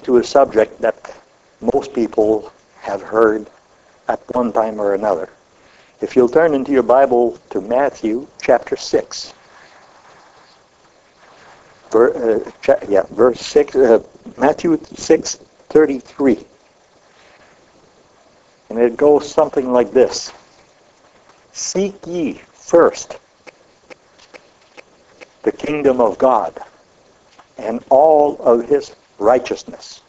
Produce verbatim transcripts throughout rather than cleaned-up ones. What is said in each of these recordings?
to a subject that most people have heard at one time or another. If you'll turn into your Bible to Matthew chapter six. Ver, uh, cha- yeah, verse six, uh, Matthew six thirty-three. And it goes something like this. Seek ye first the kingdom of God and all of his righteousness.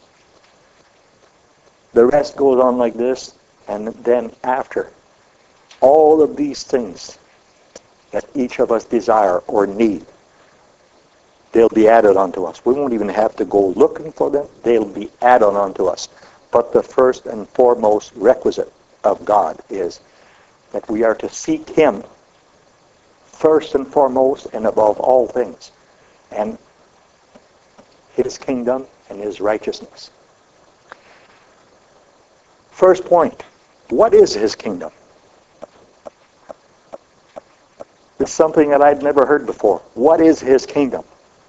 The rest goes on like this, and then after, all of these things that each of us desire or need, they'll be added onto us. We won't even have to go looking for them. They'll be added onto us. But the first and foremost requisite of God is that we are to seek him first and foremost and above all things, and his kingdom and his righteousness. First point, what is his kingdom? This is something that I'd never heard before. What is his kingdom?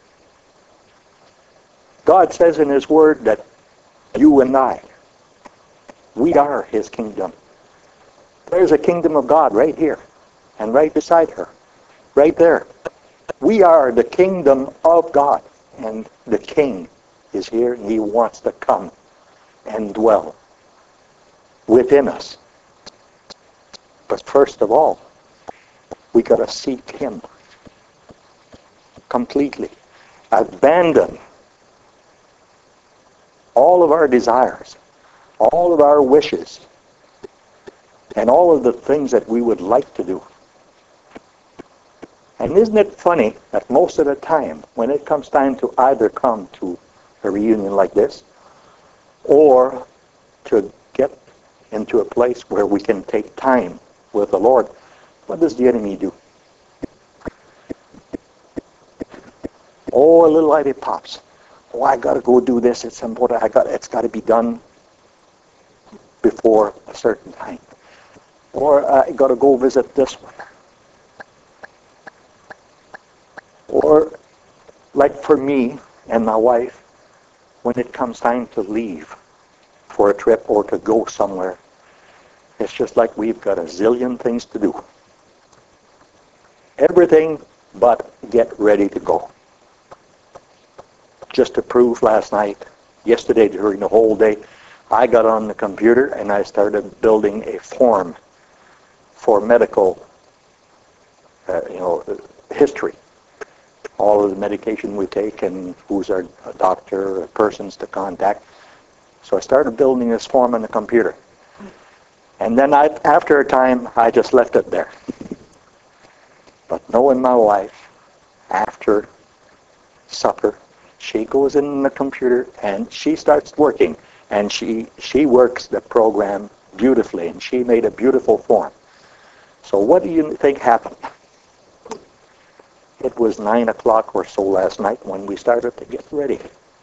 God says in his word that you and I, we are his kingdom. There's a kingdom of God right here and right beside her. Right there. We are the kingdom of God, and the King is here, and he wants to come and dwell within us. But first of all, we got to seek him completely. Abandon all of our desires, all of our wishes, and all of the things that we would like to do. And isn't it funny that most of the time, when it comes time to either come to a reunion like this, or to get into a place where we can take time with the Lord, what does the enemy do? Oh, a little light it pops. Oh, I got to go do this. It's important. I got. It's got to be done before a certain time. Or uh, I got to go visit this one. Or, like for me and my wife, when it comes time to leave for a trip or to go somewhere, it's just like we've got a zillion things to do. Everything but get ready to go. Just to prove last night, yesterday during the whole day, I got on the computer and I started building a form for medical, uh, you know, history. All of the medication we take and who's our doctor, persons to contact. So I started building this form on the computer. And then I, after a time, I just left it there. But knowing my wife, after supper, she goes in the computer and she starts working. And she, she works the program beautifully. And she made a beautiful form. So what do you think happened? It was nine o'clock or so last night when we started to get ready.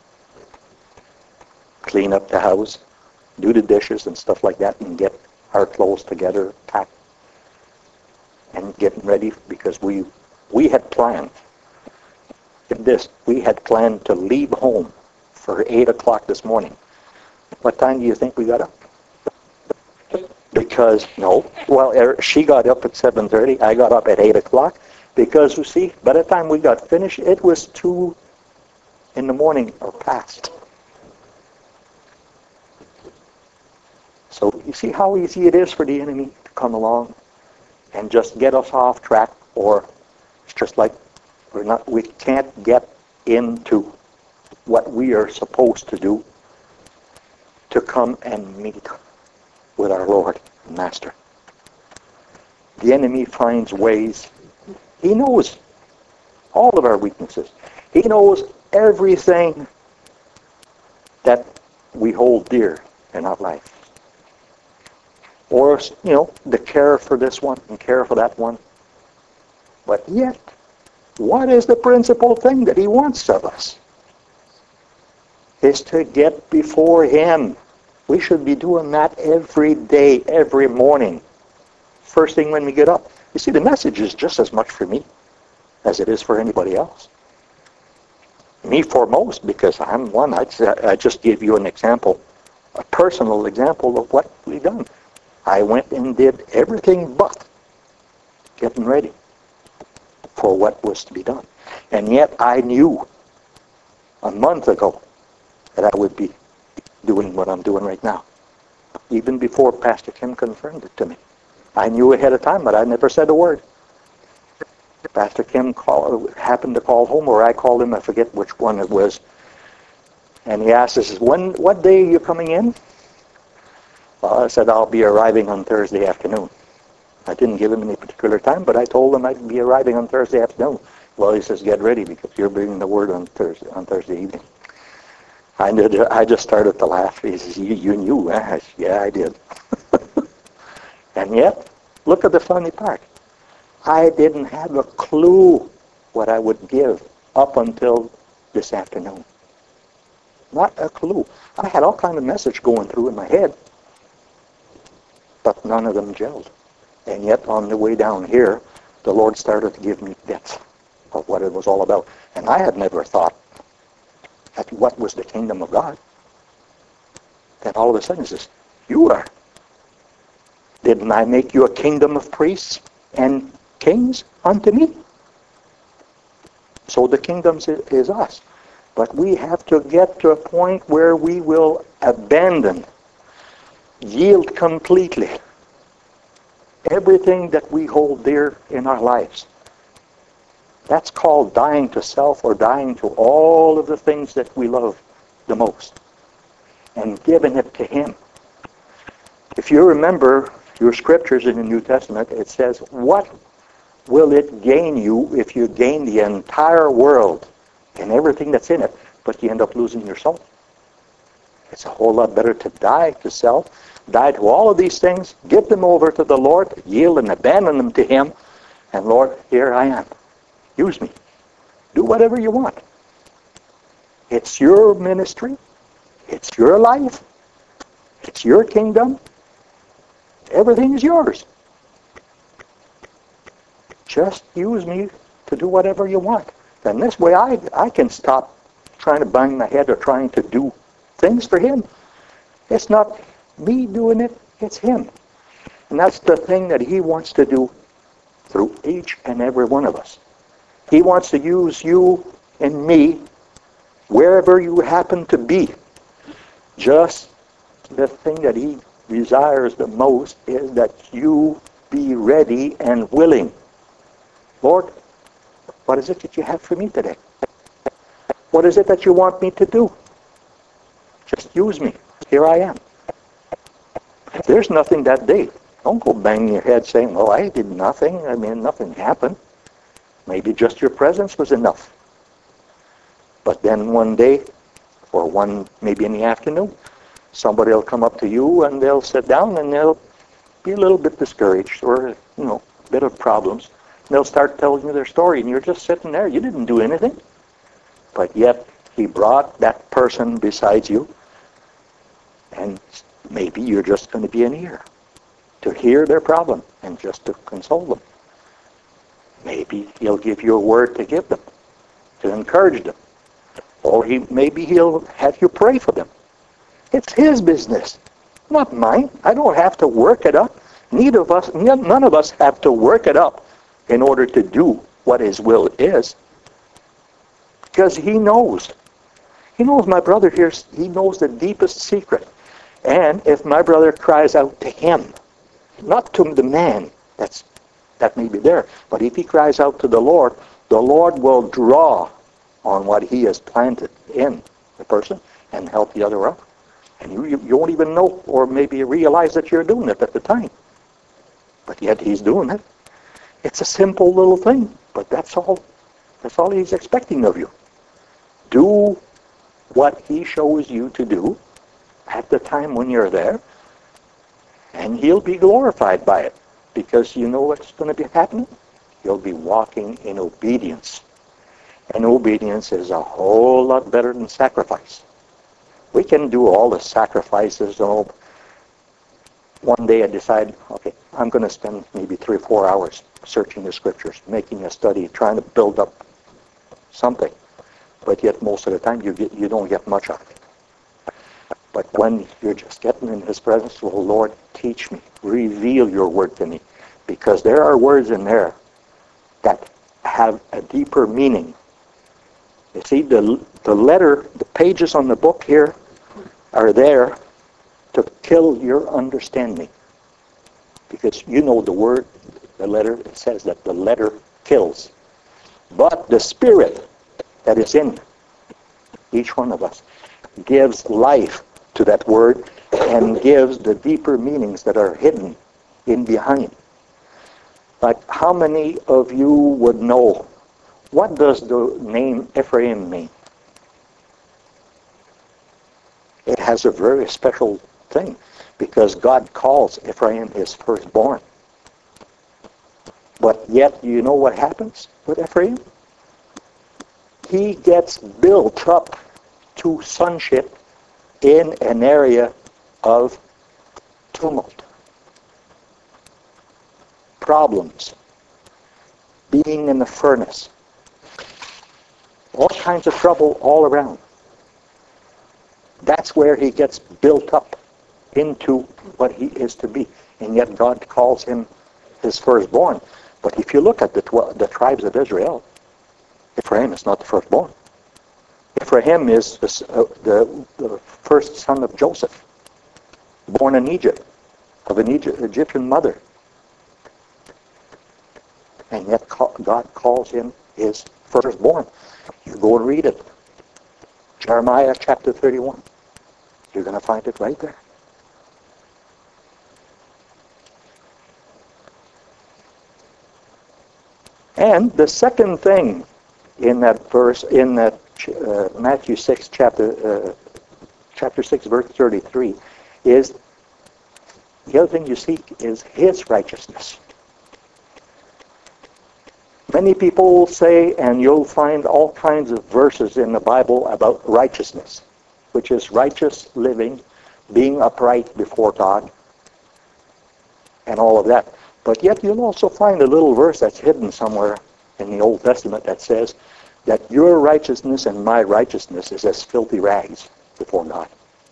Clean up the house, do the dishes and stuff like that, and get our clothes together, packed, and getting ready because we we had planned. Get this, we had planned to leave home for eight o'clock this morning. What time do you think we got up? Because, no, well, er, she got up at seven thirty, I got up at eight o'clock. Because, you see, by the time we got finished, it was two in the morning or past. So you see how easy it is for the enemy to come along and just get us off track, or it's just like we're not, we can't get into what we are supposed to do to come and meet with our Lord and Master. The enemy finds ways. He knows all of our weaknesses. He knows everything that we hold dear in our life. Or, you know, the care for this one and care for that one. But yet, what is the principal thing that he wants of us? Is to get before him. We should be doing that every day, every morning. First thing when we get up. You see, the message is just as much for me as it is for anybody else. Me foremost, because I'm one. I just, I just gave you an example, a personal example of what we done. I went and did everything but getting ready for what was to be done. And yet I knew a month ago that I would be doing what I'm doing right now. Even before Pastor Kim confirmed it to me. I knew ahead of time, but I never said a word. Pastor Kim call, happened to call home, or I called him, I forget which one it was. And he asked us, when, what day are you coming in? Well, I said, I'll be arriving on Thursday afternoon. I didn't give him any particular time, but I told him I'd be arriving on Thursday afternoon. Well, he says, get ready, because you're bringing the word on Thursday, on Thursday evening. I did. I just started to laugh. He says, you, you knew. Eh? I said, yeah, I did. And yet, look at the funny part. I didn't have a clue what I would give up until this afternoon. Not a clue. I had all kind of message going through in my head, but none of them gelled. And yet, on the way down here, the Lord started to give me bits of what it was all about. And I had never thought that what was the kingdom of God. Then all of a sudden he says, you are. Didn't I make you a kingdom of priests and kings unto me? So the kingdom is us. But we have to get to a point where we will abandon, yield completely everything that we hold dear in our lives. That's called dying to self, or dying to all of the things that we love the most, and giving it to Him. If you remember your scriptures in the New Testament, it says, what will it gain you if you gain the entire world and everything that's in it, but you end up losing your soul? It's a whole lot better to die to self, die to all of these things, give them over to the Lord, yield and abandon them to Him, and Lord, here I am. Use me. Do whatever you want. It's your ministry. It's your life. It's your kingdom. Everything is yours. Just use me to do whatever you want. And this way I, I can stop trying to bang my head or trying to do things for Him. It's not me doing it, it's Him. And that's the thing that He wants to do through each and every one of us. He wants to use you and me wherever you happen to be. Just the thing that He desires the most is that you be ready and willing. Lord, what is it that you have for me today? What is it that you want me to do? Just use me. Here I am. If there's nothing that day, don't go banging your head saying, well, I did nothing. I mean, nothing happened. Maybe just your presence was enough. But then one day, or one maybe in the afternoon, somebody will come up to you and they'll sit down and they'll be a little bit discouraged, or, you know, a bit of problems. And they'll start telling you their story, and you're just sitting there. You didn't do anything. But yet, He brought that person beside you, and maybe you're just going to be an ear to hear their problem and just to console them. Maybe He'll give you a word to give them, to encourage them. Or he maybe He'll have you pray for them. It's His business, not mine. I don't have to work it up. Neither of us, none of us have to work it up in order to do what His will is. Because He knows. He knows my brother here, he knows the deepest secret. And if my brother cries out to Him, not to the man that's that may be there, but if he cries out to the Lord, the Lord will draw on what He has planted in the person and help the other up. And you, you, you won't even know or maybe realize that you're doing it at the time. But yet He's doing it. It's a simple little thing, but that's all, that's all He's expecting of you. Do what He shows you to do at the time when you're there, and He'll be glorified by it. Because you know what's going to be happening? You'll be walking in obedience. And obedience is a whole lot better than sacrifice. We can do all the sacrifices. And all. One day I decide, okay, I'm going to spend maybe three or four hours searching the Scriptures, making a study, trying to build up something. but yet most of the time you get you don't get much of it. But when you're just getting in His presence, well, Lord, teach me, reveal your word to me, because there are words in there that have a deeper meaning. You see, the the letter, the pages on the book here are there to kill your understanding, because you know the word, the letter. It says that the letter kills, but the Spirit that is in each one of us gives life to that word and gives the deeper meanings that are hidden in behind. Like, how many of you would know, what does the name Ephraim mean? It has a very special thing, because God calls Ephraim His firstborn. But yet, you know what happens with Ephraim? He gets built up to sonship in an area of tumult, problems, being in the furnace, all kinds of trouble all around. That's where he gets built up into what he is to be. And yet God calls him His firstborn. But if you look at the, tw- the tribes of Israel, Ephraim is not the firstborn. Ephraim is the, uh, the, the first son of Joseph, born in Egypt, of an Egypt, Egyptian mother. And yet God calls him His firstborn. You go and read it. Jeremiah chapter thirty-one. You're going to find it right there. And the second thing in that verse, in that uh, Matthew six chapter uh, chapter six verse thirty-three, is the other thing you seek is His righteousness. Many people say, and you'll find all kinds of verses in the Bible about righteousness, which is righteous living, being upright before God, and all of that. But yet you'll also find a little verse that's hidden somewhere in the Old Testament that says that your righteousness and my righteousness is as filthy rags before God.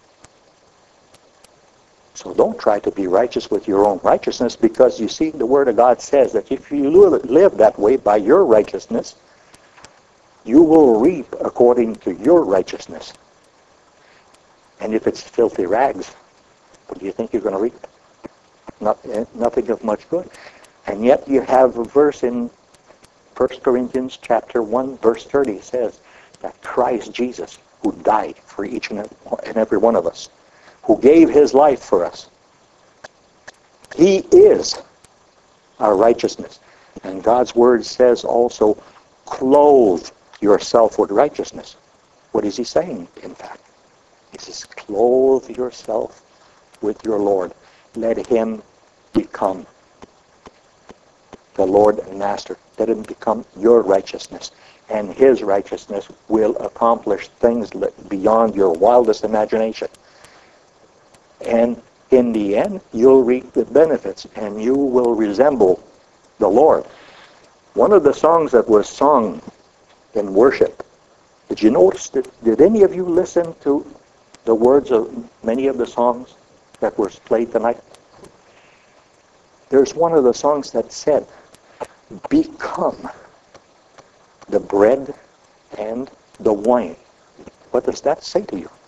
So don't try to be righteous with your own righteousness, because you see the Word of God says that if you live that way by your righteousness, you will reap according to your righteousness. And if it's filthy rags, what do you think you're going to reap? Not, nothing of much good. And yet you have a verse in First Corinthians chapter one, verse thirty says that Christ Jesus, who died for each and every one of us, who gave His life for us, He is our righteousness. And God's Word says also, clothe yourself with righteousness. What is He saying, in fact? He says, clothe yourself with your Lord. Let Him become the Lord and Master. Let Him become your righteousness. And His righteousness will accomplish things beyond your wildest imagination. And in the end, you'll reap the benefits, and you will resemble the Lord. One of the songs that was sung in worship, did you notice, that, did any of you listen to the words of many of the songs that were played tonight? There's one of the songs that said, become the bread and the wine. What does that say to you?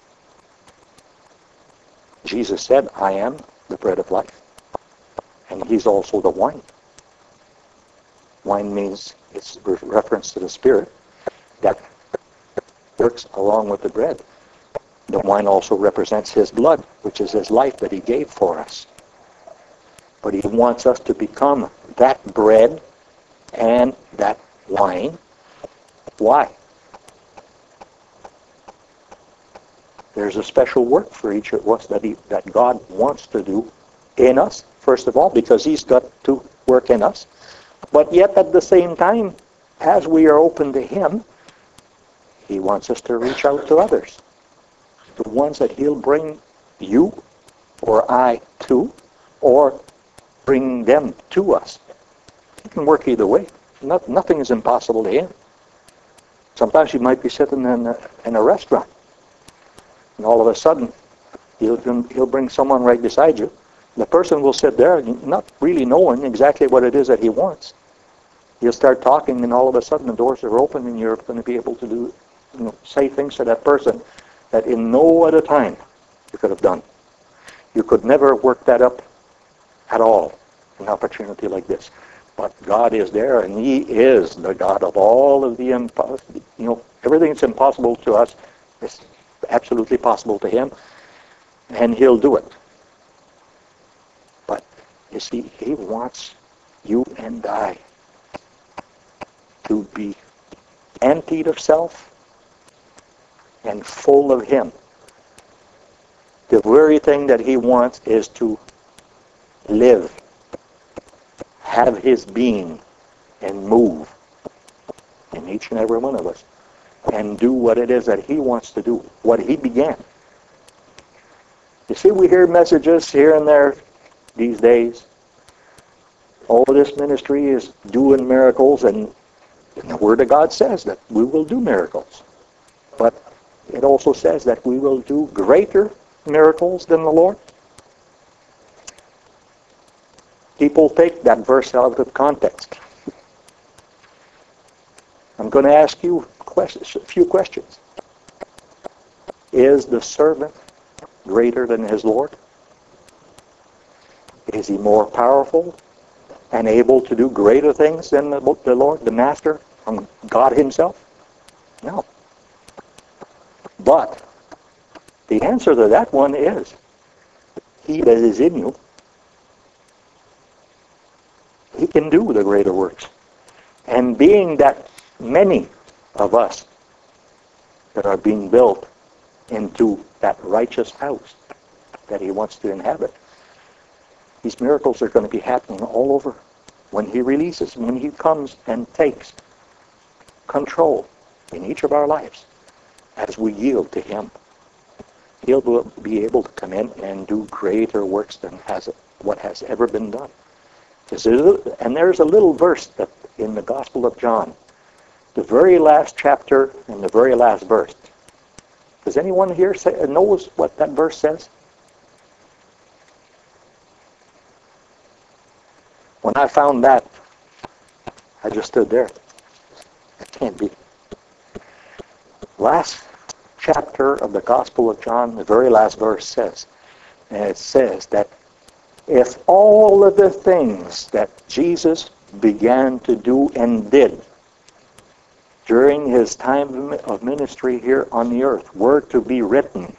Jesus said, I am the bread of life. And He's also the wine. Wine means, it's a reference to the Spirit that works along with the bread. The wine also represents His blood, which is His life that He gave for us. But He wants us to become that bread and that wine. Why? There's a special work for each of us that, he, that God wants to do in us, first of all, because He's got to work in us. But yet at the same time, as we are open to Him, He wants us to reach out to others. The ones that He'll bring you or I to, or bring them to us. He can work either way. Not, nothing is impossible to Him. Sometimes you might be sitting in a, in a restaurant, and all of a sudden, he'll, he'll bring someone right beside you. The person will sit there, not really knowing exactly what it is that he wants. You'll start talking, and all of a sudden the doors are open, and you're going to be able to do, you know, say things to that person that in no other time you could have done. You could never work that up at all, an opportunity like this. But God is there, and He is the God of all of the impossible. You know, everything that's impossible to us is absolutely possible to Him, and He'll do it. But you see, He wants you and I to be emptied of self and full of Him. The very thing that He wants is to live, have His being, and move in each and every one of us, and do what it is that He wants to do, what He began. You see, we hear messages here and there these days. All this ministry is doing miracles, and the Word of God says that we will do miracles. But it also says that we will do greater miracles than the Lord. People take that verse out of context. I'm going to ask you questions, a few questions. Is the servant greater than his Lord? Is he more powerful and able to do greater things than the, the Lord, the Master, um, God Himself? No. But the answer to that one is, He that is in you, He can do the greater works. And being that many of us that are being built into that righteous house that He wants to inhabit, these miracles are going to be happening all over when He releases, when He comes and takes control in each of our lives as we yield to Him. He'll be able to come in and do greater works than has what has ever been done. And there's a little verse that in the Gospel of John, the very last chapter and the very last verse. Does anyone here say, knows what that verse says? When I found that, I just stood there. It can't be. Last chapter of the Gospel of John, the very last verse says, and it says that if all of the things that Jesus began to do and did during His time of ministry here on the earth were to be written,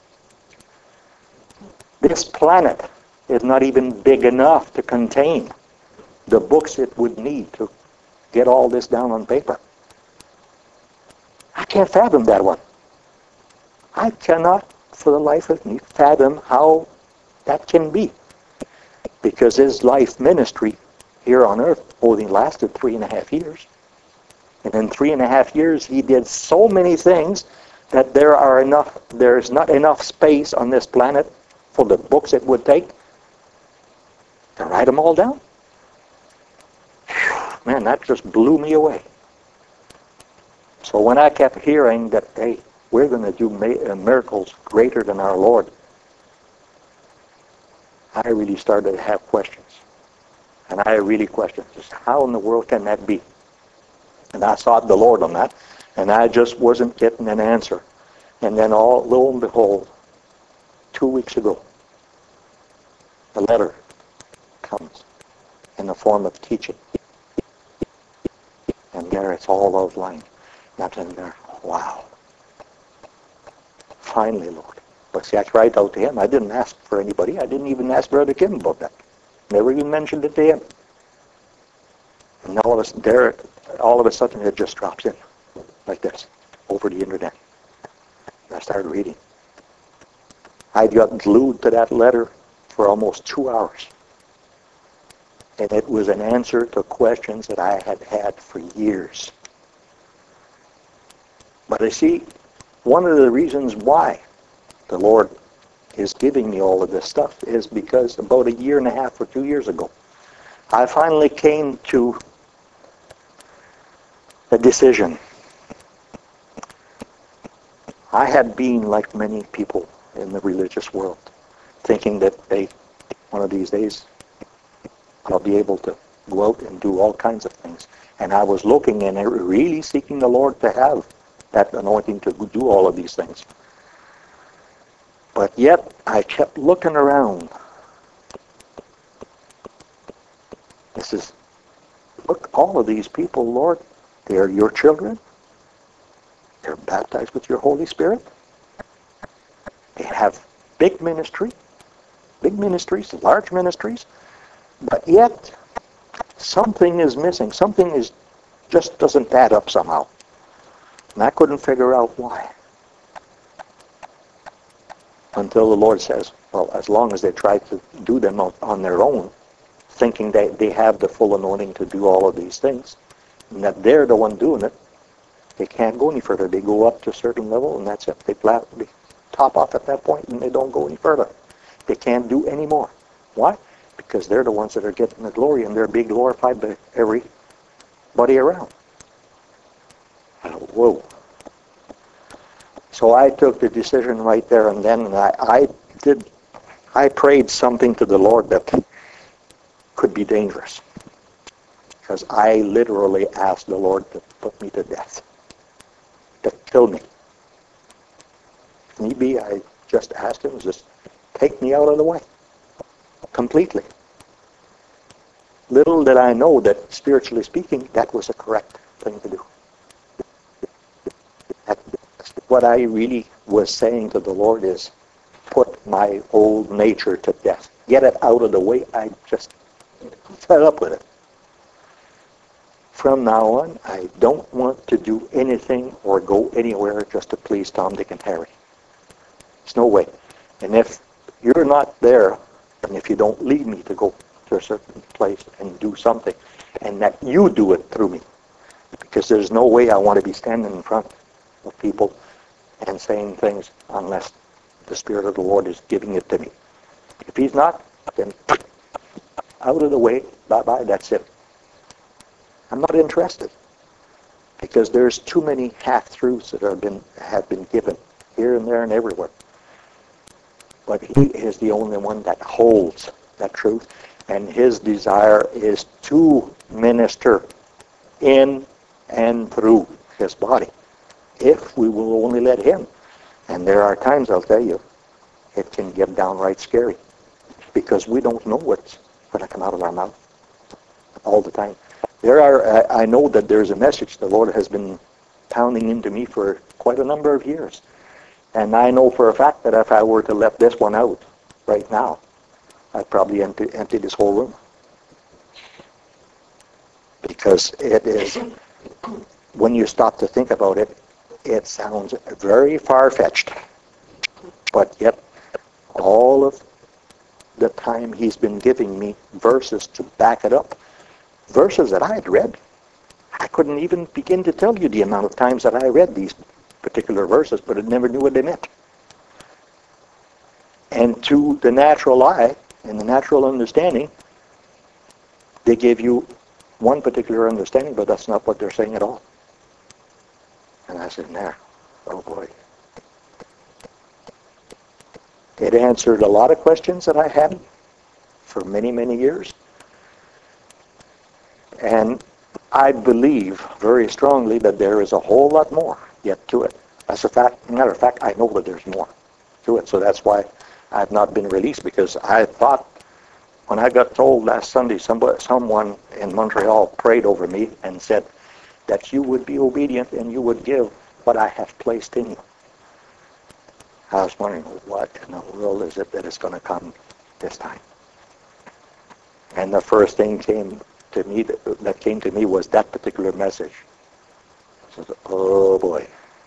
this planet is not even big enough to contain the books it would need to get all this down on paper. I can't fathom that one. I cannot, for the life of me, fathom how that can be. Because His life ministry here on earth only lasted three and a half years. And in three and a half years, He did so many things that there are enough, there's not enough space on this planet for the books it would take to write them all down. Man, that just blew me away. So when I kept hearing that, hey, we're going to do miracles greater than our Lord, I really started to have questions. And I really questioned, just how in the world can that be? And I sought the Lord on that, and I just wasn't getting an answer. And then all, lo and behold, two weeks ago, the letter comes in the form of teaching. And there it's all outlined. And I'm sitting there, wow. Finally, Lord. But see, I cried out to Him. I didn't ask for anybody. I didn't even ask Brother Kim about that. Never even mentioned it to him. And all of a, there, all of a sudden it just drops in, like this, over the internet. And I started reading. I got glued to that letter for almost two hours. And it was an answer to questions that I had had for years. But I see, one of the reasons why the Lord is giving me all of this stuff is because about a year and a half or two years ago, I finally came to a decision. I had been like many people in the religious world, thinking that they, one of these days, I'll be able to go out and do all kinds of things. And I was looking and really seeking the Lord to have that anointing to do all of these things. But yet, I kept looking around. This is, look, all of these people, Lord, they are your children. They're baptized with your Holy Spirit. They have big ministry, big ministries, large ministries. But yet, something is missing. Something is just doesn't add up somehow. And I couldn't figure out why. Until the Lord says, well, as long as they try to do them on, on their own, thinking that they have the full anointing to do all of these things, and that they're the one doing it, they can't go any further. They go up to a certain level, and that's it. They, flat, they top off at that point, and they don't go any further. They can't do any more. Why? Because they're the ones that are getting the glory, and they're being glorified by everybody around. Whoa. So I took the decision right there and then, and I, I did, I prayed something to the Lord that could be dangerous. Because I literally asked the Lord to put me to death, to kill me. If need be, I just asked him, just take me out of the way, completely. Little did I know that, spiritually speaking, that was the correct thing to do. What I really was saying to the Lord is, put my old nature to death. Get it out of the way. I just fed up with it. From now on, I don't want to do anything or go anywhere just to please Tom, Dick, and Harry. There's no way. And if you're not there, and if you don't lead me to go to a certain place and do something, and that you do it through me, because there's no way I want to be standing in front of people and saying things unless the Spirit of the Lord is giving it to me. If he's not, then out of the way, bye-bye, that's it. I'm not interested, because there's too many half-truths that have been, have been given here and there and everywhere. But he is the only one that holds that truth, and his desire is to minister in and through his body, if we will only let him. And there are times, I'll tell you, it can get downright scary, because we don't know what's going to come out of our mouth all the time. There are, I know that there's a message the Lord has been pounding into me for quite a number of years. And I know for a fact that if I were to let this one out right now, I'd probably empty, empty this whole room. Because it is, when you stop to think about it, it sounds very far-fetched. But yet, all of the time he's been giving me verses to back it up, verses that I had read, I couldn't even begin to tell you the amount of times that I read these particular verses, but I never knew what they meant. And to the natural eye and the natural understanding, they give you one particular understanding, but that's not what they're saying at all. And I said, nah, oh boy. It answered a lot of questions that I had for many, many years. And I believe very strongly that there is a whole lot more yet to it. As a fact, matter of fact, I know that there's more to it. So that's why I've not been released, because I thought, when I got told last Sunday, somebody, someone in Montreal prayed over me and said that you would be obedient and you would give what I have placed in you. I was wondering, what in the world is it that is going to come this time? And the first thing came to me that, that came to me was that particular message. I said, oh boy.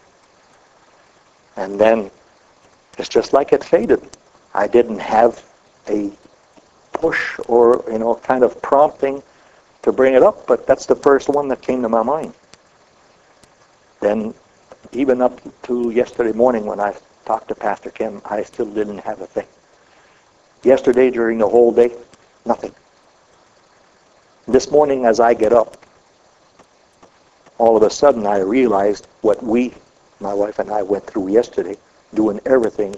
And then it's just like it faded. I didn't have a push or, you know, kind of prompting to bring it up, but that's the first one that came to my mind. Then, even up to yesterday morning when I talked to Pastor Kim, I still didn't have a thing. Yesterday, during the whole day, nothing. This morning, as I get up, all of a sudden I realized what we my wife and I went through yesterday, doing everything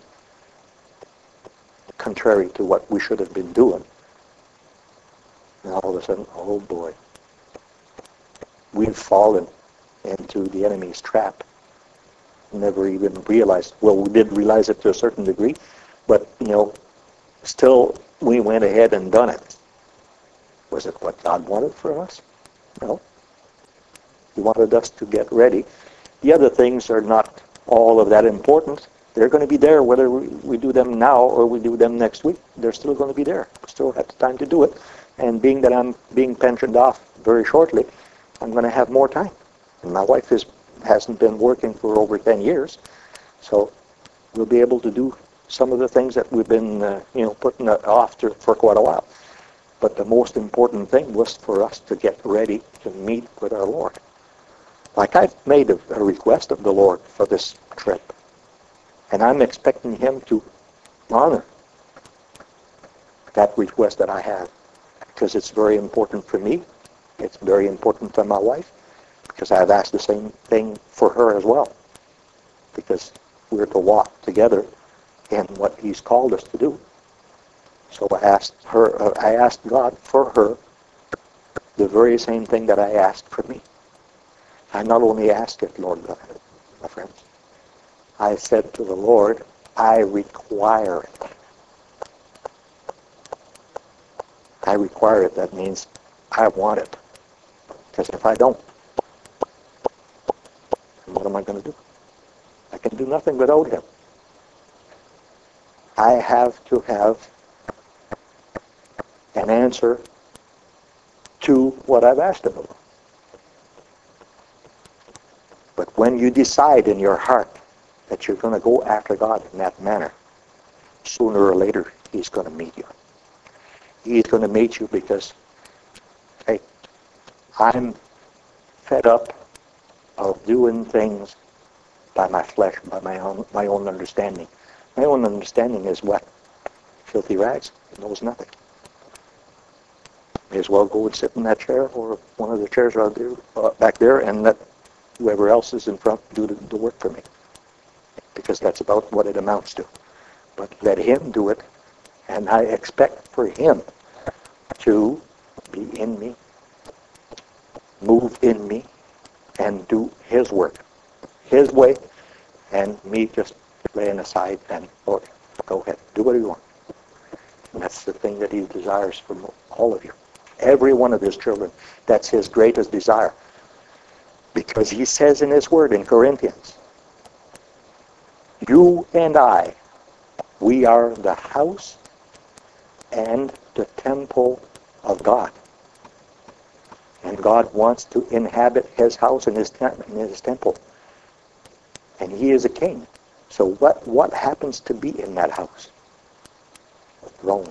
contrary to what we should have been doing. And all of a sudden, oh boy, we've fallen into the enemy's trap. Never even realized. Well, we did realize it to a certain degree, but, you know, still we went ahead and done it. Was it what God wanted for us? No. He wanted us to get ready. The other things are not all of that important. They're going to be there whether we, we do them now or we do them next week. They're still going to be there. We still have the time to do it. And being that I'm being pensioned off very shortly, I'm going to have more time. And my wife is, hasn't been working for over ten years, so we'll be able to do some of the things that we've been, uh, you know, putting off to, for quite a while. But the most important thing was for us to get ready to meet with our Lord. Like I've made a, a request of the Lord for this trip, and I'm expecting Him to honor that request that I have, because it's very important for me. It's very important for my wife, because I've asked the same thing for her as well, because we're to walk together in what He's called us to do. So I asked her, uh, I asked God for her the very same thing that I asked for me. I not only asked it, Lord God, my friends, I said to the Lord, I require it. I require it. That means I want it. Because if I don't, what am I going to do? I can do nothing without Him. I have to have an answer to what I've asked of Him. But when you decide in your heart that you're going to go after God in that manner, sooner or later He's going to meet you. He's going to meet you because, hey, I'm fed up of doing things by my flesh, by my own my own understanding. My own understanding is what? Filthy rags. It knows nothing. May as well go and sit in that chair or one of the chairs out there, uh, back there, and let whoever else is in front do the, the work for me. Because that's about what it amounts to. But let Him do it, and I expect for Him to be in me, move in me, and do His work, His way, and me just laying aside and, Lord, go ahead, do what you want. And that's the thing that He desires from all of you. Every one of His children, that's His greatest desire. Because He says in His Word in Corinthians, you and I, we are the house and the temple of God. And God wants to inhabit His house and His, tem- and His temple. And He is a king. So what, what happens to be in that house? The throne.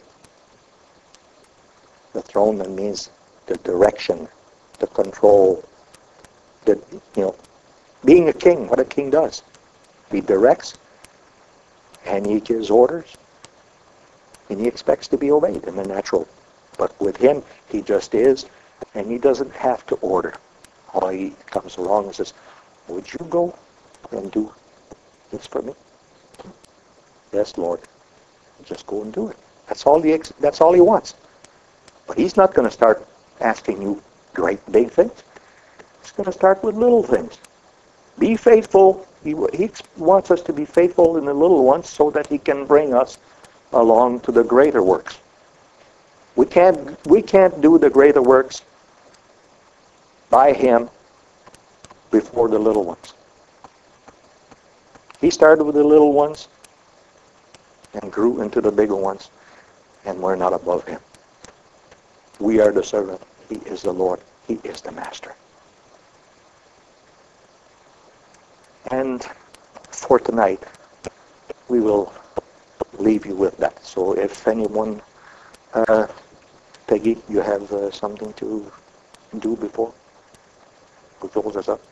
The throne, that means the direction, the control, the, you know, being a king, what a king does. He directs, and he gives orders, and he expects to be obeyed in the natural. But with Him, He just is, and He doesn't have to order. All He comes along and says, would you go and do this for me? Yes, Lord. Just go and do it. That's all he, ex- that's all he wants. But He's not going to start asking you great big things. He's going to start with little things. Be faithful. He, he wants us to be faithful in the little ones so that He can bring us along to the greater works. We can't, we can't do the greater works by Him before the little ones. He started with the little ones and grew into the bigger ones, and we're not above Him. We are the servant. He is the Lord. He is the Master. And for tonight, we will leave you with that. So if anyone, uh, Peggy, you have uh, something to do before we close us up?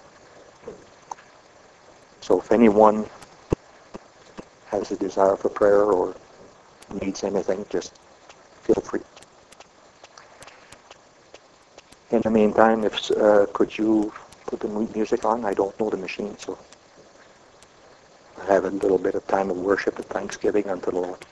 So if anyone has a desire for prayer or needs anything, just feel free. In the meantime, if uh, could you put the mu- music on? I don't know the machine, so have a little bit of time of worship and thanksgiving unto the Lord.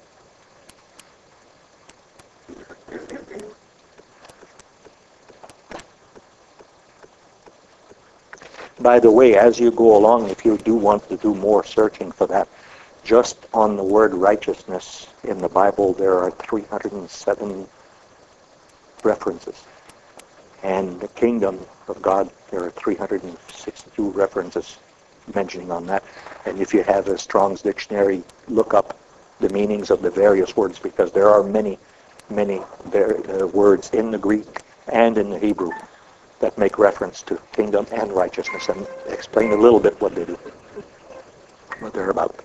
By the way, as you go along, if you do want to do more searching for that, just on the word righteousness in the Bible, there are three hundred seven references. And the kingdom of God, there are three hundred sixty-two references mentioning on that. And if you have a Strong's Dictionary, look up the meanings of the various words, because there are many, many uh, words in the Greek and in the Hebrew that make reference to kingdom and righteousness, and explain a little bit what they do, what they're about.